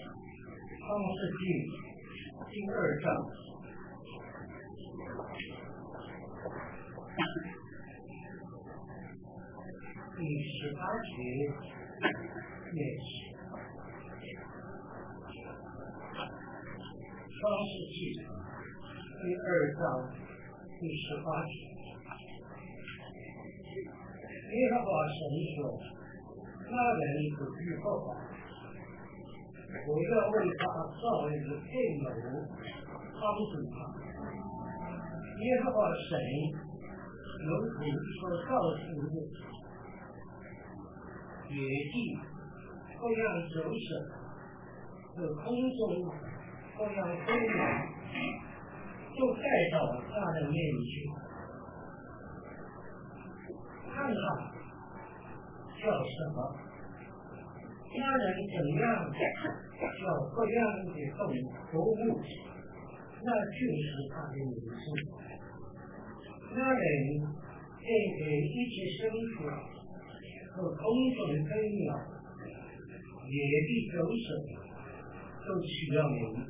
创世纪第2章第18节开始。创世纪第2章第18节，耶和华神说：“那人是耶和华，我要为他造一个配偶帮助他。”耶和华神有土所造出的野地各样走兽和空中各样飞鸟，就带到他的面前，看他叫什么，那人怎样叫各样的动物，那就是他的名字。那人便给一切牲畜和空中飞鸟、野地走兽都起了名，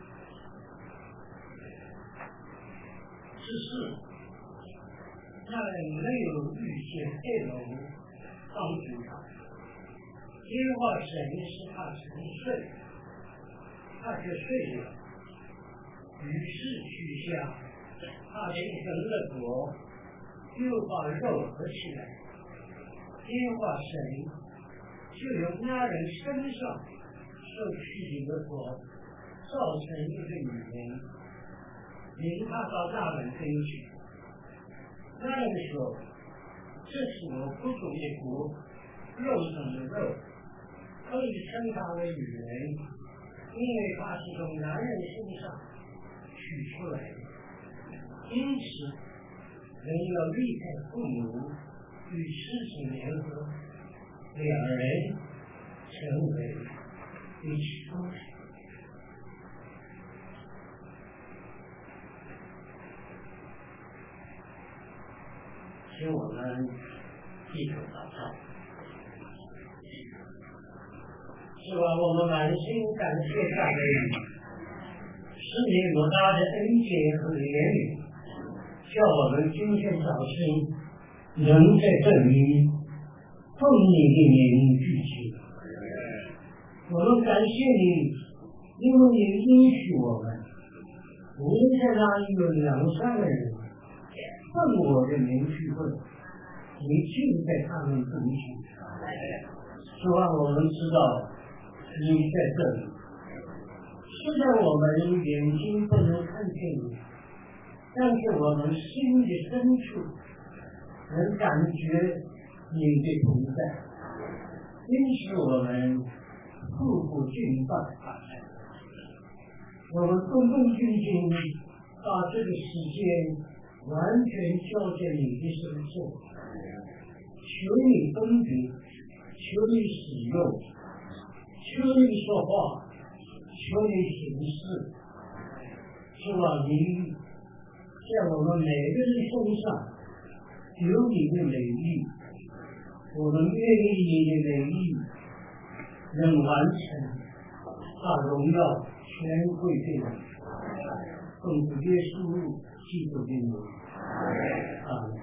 只是那人没有预先配偶帮助他。耶和华神使他沉睡，他就睡了，于是取下他形成的国，又把肉合起来。耶和华神就由那人身上受取的国造成一个女人，领他到那人跟前。那人说：“这是我不足的国，肉中的肉，可以称他为女人，因为他是从男人身上取出来的。因此，人要离开父母，与妻子联合，两人成为一体。”请我们低头祷告。是吧？我们满心感谢赞美你，是你莫大的恩典和怜悯，叫我们今天早晨能在这里奉你的名聚集。我们感谢你，因为你允许我们，无论在哪里有2、3个人奉我的名聚会，你就在他们中间。希望我们知道你在这里，虽然我们眼睛不能看见你，但是我们心的深处能感觉你的同在，因此我们步步敬拜。我们恭恭敬敬把这个时间完全交在你的手中，求你分别，求你使用，求你说话，求你行事。希望你在我们每个人身上有你的美意，我们愿意你的美意能完成，把荣耀全归给你。奉主耶稣基督的名，阿门。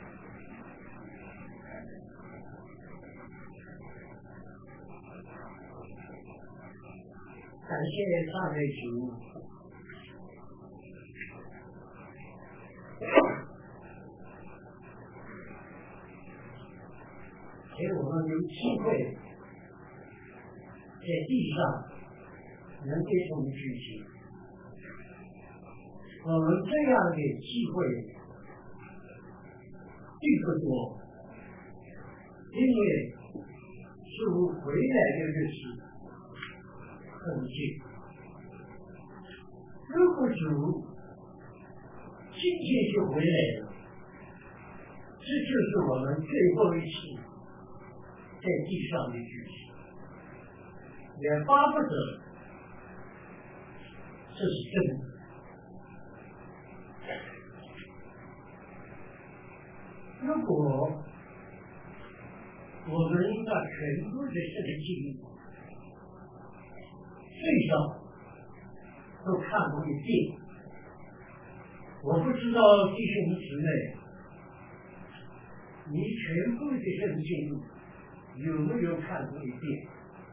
感谢赞美主。给我们有机会在地上能接触聚集，我们这样的机会并不多，因为主回来的日子很近。如果主今天就回来了，这就是我们最后一次在地上的聚集，也巴不得这是真的。如果我们把全部的这个经历最少都看过一遍。我不知道弟兄姊妹，你全部的圣经有没有看过一遍？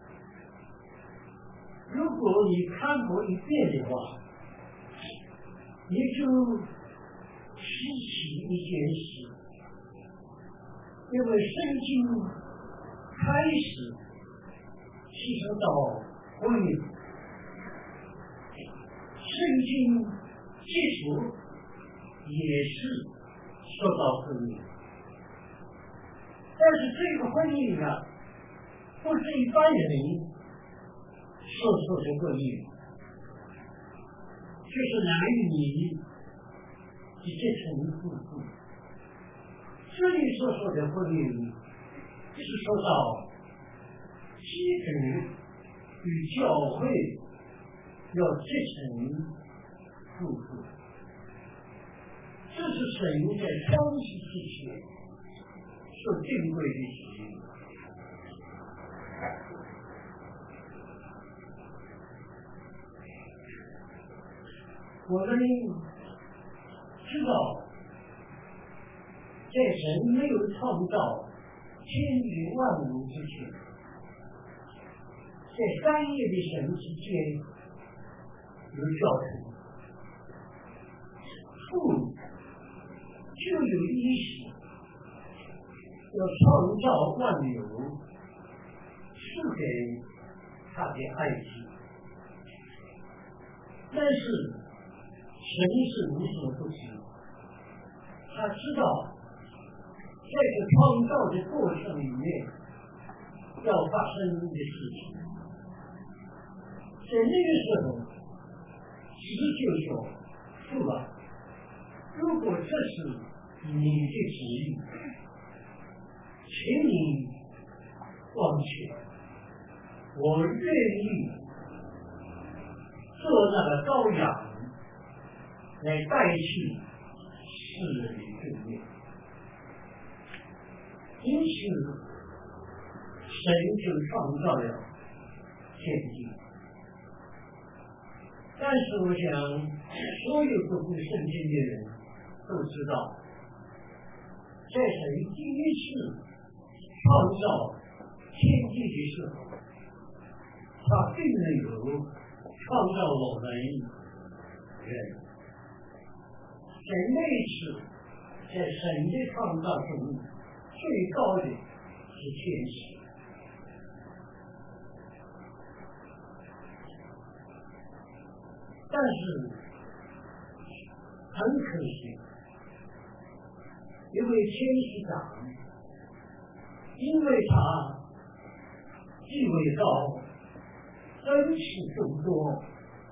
如果你看过一遍的话，你就稀奇一件事，因为圣经开始提升到婚姻，圣经结束也是说到婚姻，但是这个婚姻啊，不是一般人所说的婚姻，就是男与女的结成夫妇。这里所说的婚姻是说到基督与教会要结成夫妇，这是神在创世之前所定规的事情。我们知道，在神没有创造天地万物之前，在三业的神之间有教程，父就有意识要创造万有，赐给他的爱子，但是神是无所不知，他知道在这创造的过程里面要发生的事情，在那个时候神就说，父啊，如果这是你的旨意，请你忘却，我愿意做那个羔羊来代替世人的罪孽。因此神就创造了天地。但是我想所有读过圣经的人都知道，在神第一次创造天地的时候，他并没有创造我们人。在那一次在神的创造中最高的是天使，但是很可惜，因为天使长因为他地位高，恩赐众多，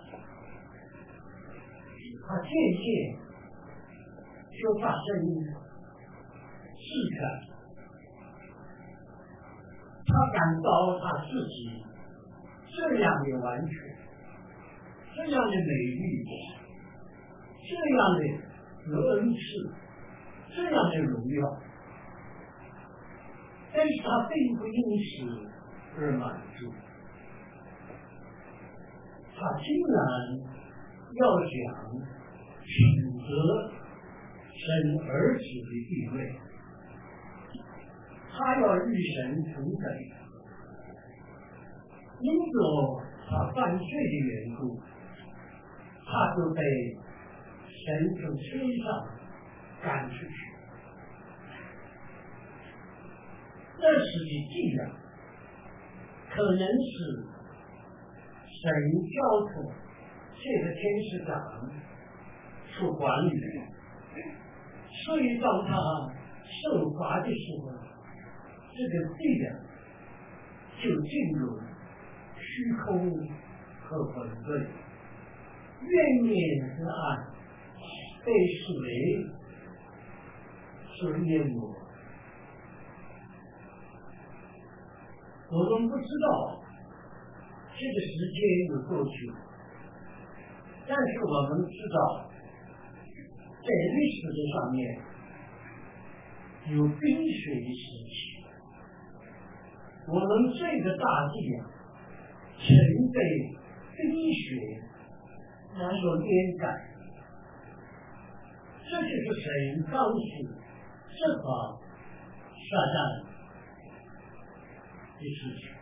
他渐渐就发生试探，他感到他自己这样的完全，这样的美丽，这样的有恩赐，这样的荣耀，但是他并不因此而满足，他竟然要想取得神儿子的地位，他要与神同等，因着他犯罪的缘故，他就被神从天上赶出去。那时的伎俩可能是神交托这个天使长所管理的，所以当他受罚的时候，这个伎俩就进入虚空和混沌，渊面之暗被水所淹没。我们不知道这个时间有多久，但是我们知道在历史的上面有冰雪的时期，我们这个大地曾被冰雪能够淹盖。这就是神当时这个撒旦的事情。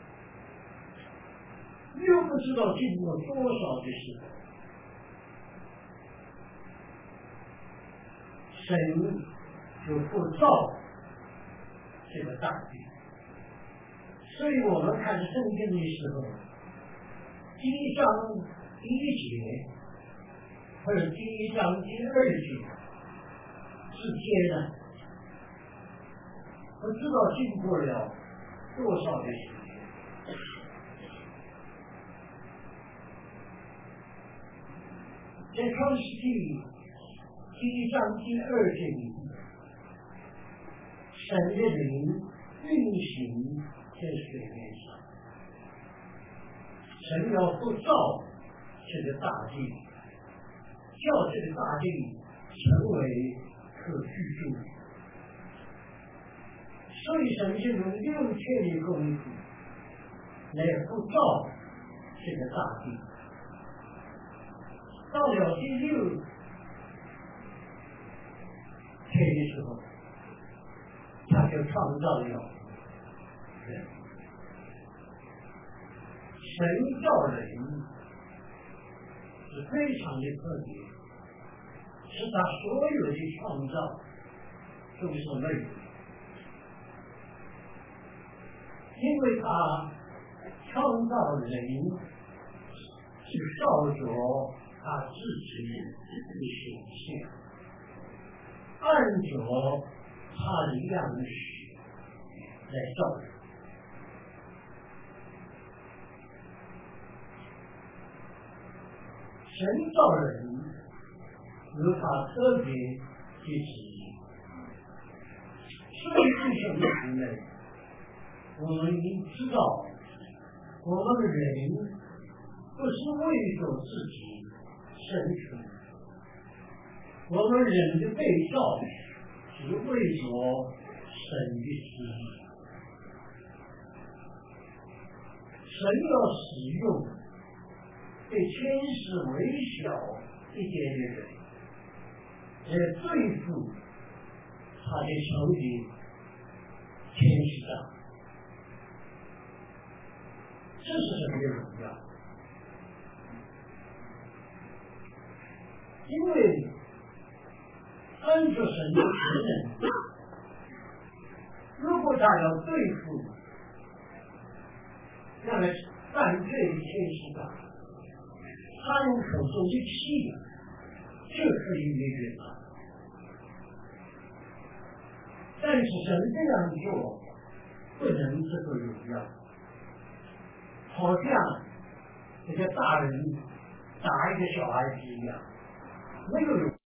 又不知道经过多少的时候，神就不造这个大地。所以我们看圣经的时候，第一章第一节或者第一章第二节之间呢，不知道经过了多少的时间。在创世纪第一章第二节里，神的灵运行在水面上，神要塑造这个大地，叫这个大地成为可居住。所以神就用6天的功夫来塑造这个大地。到了第6天的时候，他就创造了人。神造人是非常的特别，是他所有的创造都是没有，因为他创造人是照着他自己的形象，按着他的样式来造人。神造人有他特别的旨意，所以弟兄姊妹，我们应知道，我们人不是为着自己生存，我们人的被造是为着神的旨意。神要使用对天使微小一点的人来对付他的仇敌天使长，这是神的荣耀。因为按着神的职能，如果他要对付那个犯罪的天使长，他用手中的气就可以灭绝他。但是神这样做不能这个荣耀，好像一个大人打一个小孩子一样，没有